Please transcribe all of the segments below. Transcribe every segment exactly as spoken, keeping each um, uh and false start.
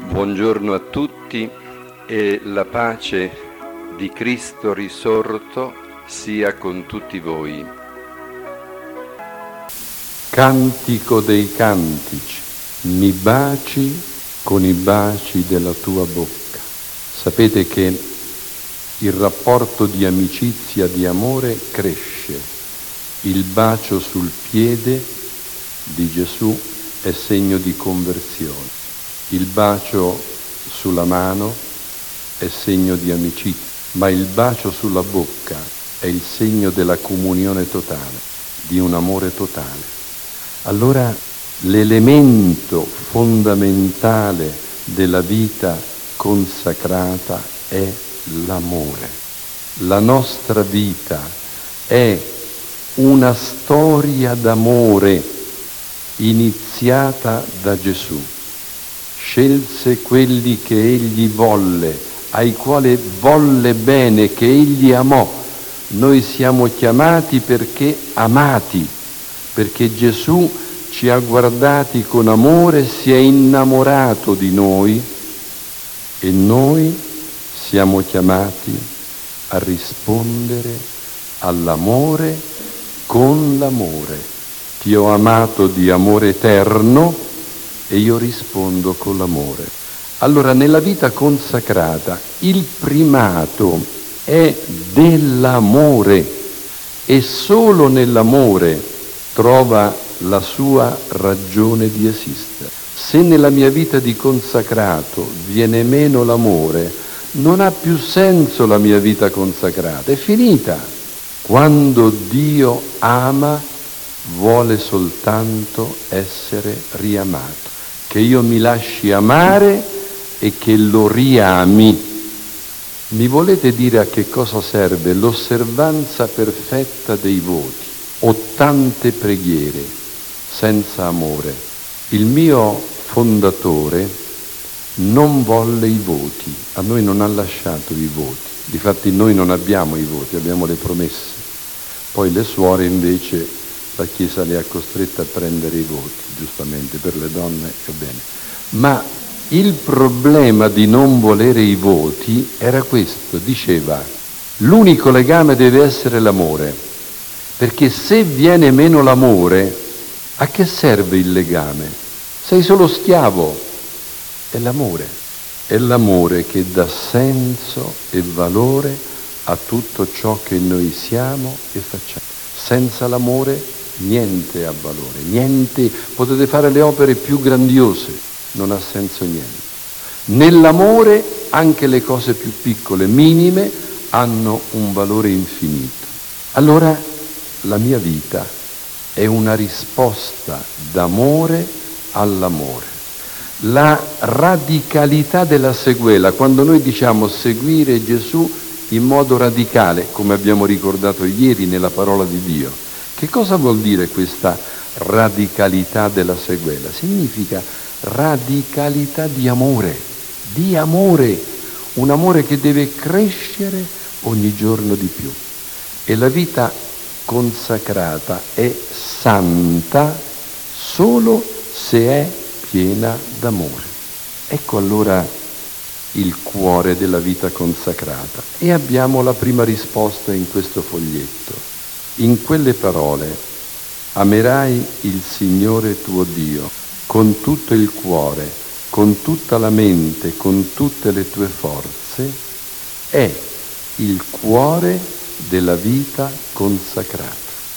Buongiorno a tutti e la pace di Cristo risorto sia con tutti voi. Cantico dei cantici, mi baci con i baci della tua bocca. Sapete che il rapporto di amicizia, di amore cresce. Il bacio sul piede di Gesù è segno di conversione. Il bacio sulla mano è segno di amicizia, ma il bacio sulla bocca è il segno della comunione totale, di un amore totale. Allora l'elemento fondamentale della vita consacrata è l'amore. La nostra vita è una storia d'amore iniziata da Gesù. Scelse quelli che egli volle, ai quali volle bene, che egli amò. Noi siamo chiamati perché amati, perché Gesù ci ha guardati con amore, si è innamorato di noi e noi siamo chiamati a rispondere all'amore con l'amore. Ti ho amato di amore eterno e io rispondo con l'amore. Allora, nella vita consacrata il primato è dell'amore e solo nell'amore trova la sua ragione di esistere. Se nella mia vita di consacrato viene meno l'amore, non ha più senso la mia vita consacrata, è finita. Quando Dio ama, vuole soltanto essere riamato. Che io mi lasci amare e che lo riami. Mi volete dire a che cosa serve l'osservanza perfetta dei voti o tante preghiere senza amore? Il mio fondatore non volle i voti, a noi non ha lasciato i voti. Difatti noi non abbiamo i voti, abbiamo le promesse. Poi le suore invece la Chiesa le ha costrette a prendere i voti, giustamente, per le donne è bene. Ma il problema di non volere i voti era questo, diceva, l'unico legame deve essere l'amore, perché se viene meno l'amore, a che serve il legame? Sei solo schiavo, è l'amore, è l'amore che dà senso e valore a tutto ciò che noi siamo e facciamo. Senza l'amore niente ha valore, niente, potete fare le opere più grandiose, non ha senso niente. Nell'amore anche le cose più piccole, minime, hanno un valore infinito. Allora la mia vita è una risposta d'amore all'amore. La radicalità della sequela, quando noi diciamo seguire Gesù in modo radicale, come abbiamo ricordato ieri nella parola di Dio, che cosa vuol dire questa radicalità della sequela? Significa radicalità di amore, di amore, un amore che deve crescere ogni giorno di più. E la vita consacrata è santa solo se è piena d'amore. Ecco allora il cuore della vita consacrata. E abbiamo la prima risposta in questo foglietto. In quelle parole, amerai il Signore tuo Dio con tutto il cuore, con tutta la mente, con tutte le tue forze, è il cuore della vita consacrata.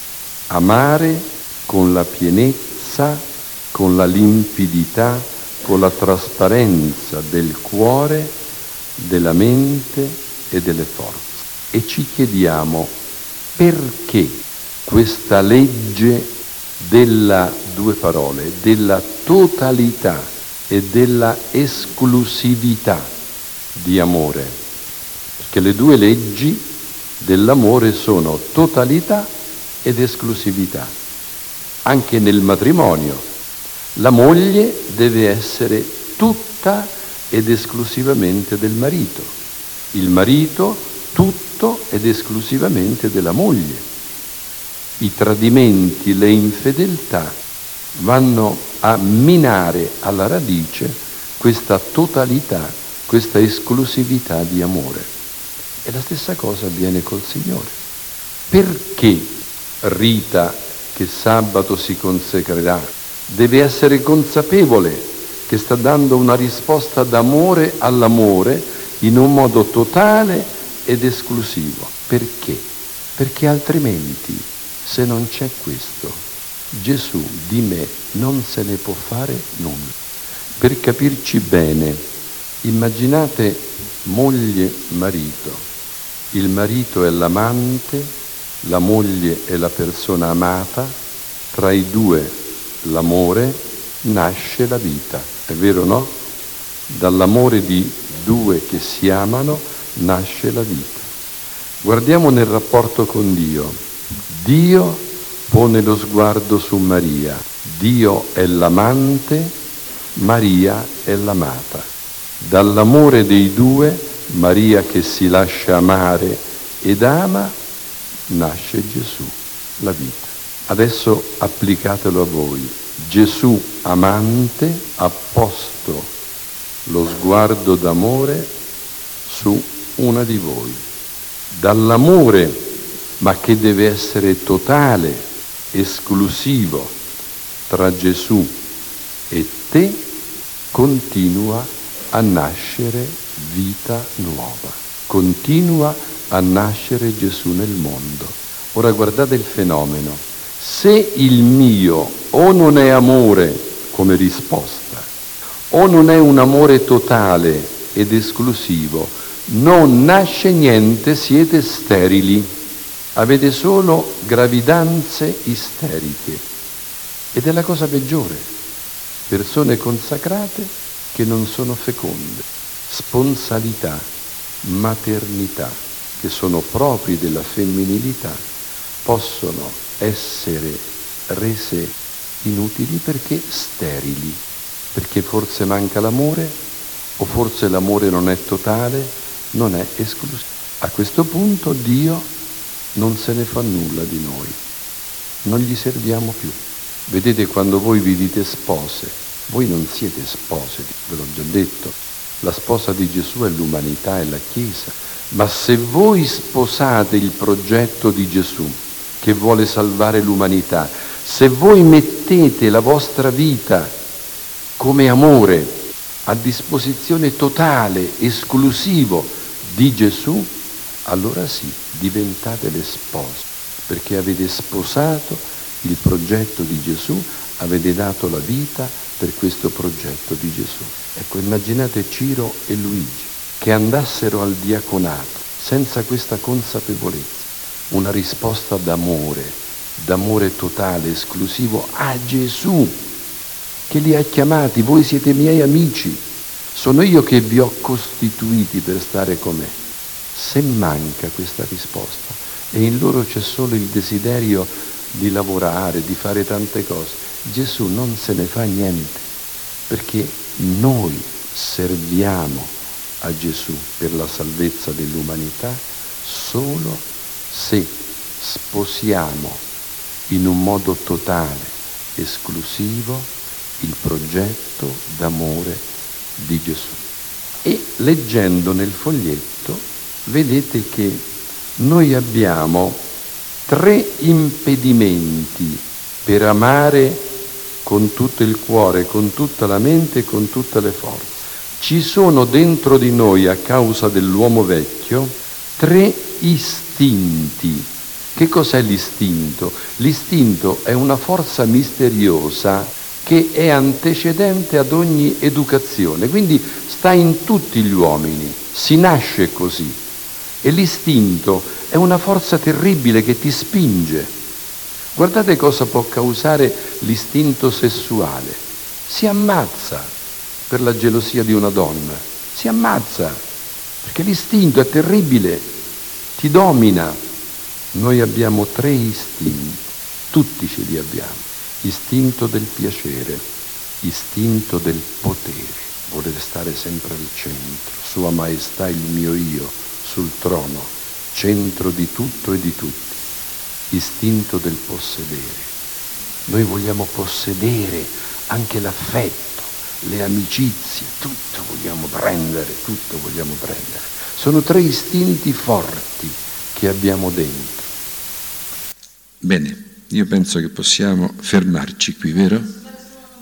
Amare con la pienezza, con la limpidità, con la trasparenza del cuore, della mente e delle forze. E ci chiediamo perché questa legge della due parole, della totalità e della esclusività di amore. Perché le due leggi dell'amore sono totalità ed esclusività. Anche nel matrimonio la moglie deve essere tutta ed esclusivamente del marito, il marito tutto ed esclusivamente della moglie. I tradimenti, le infedeltà vanno a minare alla radice questa totalità, questa esclusività di amore. E la stessa cosa avviene col Signore. Perché Rita, che sabato si consacrerà, deve essere consapevole che sta dando una risposta d'amore all'amore in un modo totale ed esclusivo? Perché? Perché altrimenti, se non c'è questo, Gesù di me non se ne può fare nulla. Per capirci bene, immaginate moglie, marito. Il marito è l'amante, la moglie è la persona amata, tra i due l'amore, nasce la vita. È vero, no? Dall'amore di due che si amano nasce la vita. Guardiamo nel rapporto con Dio. Dio pone lo sguardo su Maria. Dio è l'amante, Maria è l'amata. Dall'amore dei due, Maria che si lascia amare ed ama, nasce Gesù, la vita. Adesso applicatelo a voi. Gesù amante ha posto lo sguardo d'amore su una di voi. Dall'amore, ma che deve essere totale, esclusivo, tra Gesù e te, continua a nascere vita nuova. Continua a nascere Gesù nel mondo. Ora guardate il fenomeno. Se il mio o non è amore come risposta, o non è un amore totale ed esclusivo, non nasce niente, siete sterili. Avete solo gravidanze isteriche. Ed è la cosa peggiore. Persone consacrate che non sono feconde. Sponsalità, maternità, che sono propri della femminilità, possono essere rese inutili perché sterili, perché forse manca l'amore, o forse l'amore non è totale, non è esclusivo. A questo punto Dio non se ne fa nulla di noi, non gli serviamo più. Vedete, quando voi vi dite spose, voi non siete spose, ve l'ho già detto, la sposa di Gesù è l'umanità, è la Chiesa, ma se voi sposate il progetto di Gesù che vuole salvare l'umanità, se voi mettete la vostra vita come amore a disposizione totale, esclusivo di Gesù, allora sì, diventate le spose, perché avete sposato il progetto di Gesù, avete dato la vita per questo progetto di Gesù. Ecco, immaginate Ciro e Luigi che andassero al diaconato senza questa consapevolezza, una risposta d'amore, d'amore totale, esclusivo a Gesù, che li ha chiamati, voi siete miei amici, sono io che vi ho costituiti per stare con me. Se manca questa risposta e in loro c'è solo il desiderio di lavorare, di fare tante cose, Gesù non se ne fa niente, perché noi serviamo a Gesù per la salvezza dell'umanità solo se sposiamo in un modo totale, esclusivo, il progetto d'amore di Gesù. E leggendo nel foglietto vedete che noi abbiamo tre impedimenti per amare con tutto il cuore, con tutta la mente e con tutte le forze. Ci sono dentro di noi, a causa dell'uomo vecchio, tre istinti. Che cos'è l'istinto? L'istinto è una forza misteriosa che è antecedente ad ogni educazione, quindi sta in tutti gli uomini, si nasce così. E l'istinto è una forza terribile che ti spinge. Guardate cosa può causare l'istinto sessuale. Si ammazza per la gelosia di una donna, si ammazza, perché l'istinto è terribile, ti domina. Noi abbiamo tre istinti, tutti ce li abbiamo. Istinto del piacere, istinto del potere, voler stare sempre al centro, Sua Maestà il mio io sul trono, centro di tutto e di tutti. Istinto del possedere. Noi vogliamo possedere anche l'affetto, le amicizie, tutto vogliamo prendere, tutto vogliamo prendere. Sono tre istinti forti che abbiamo dentro. Bene, io penso che possiamo fermarci qui, vero?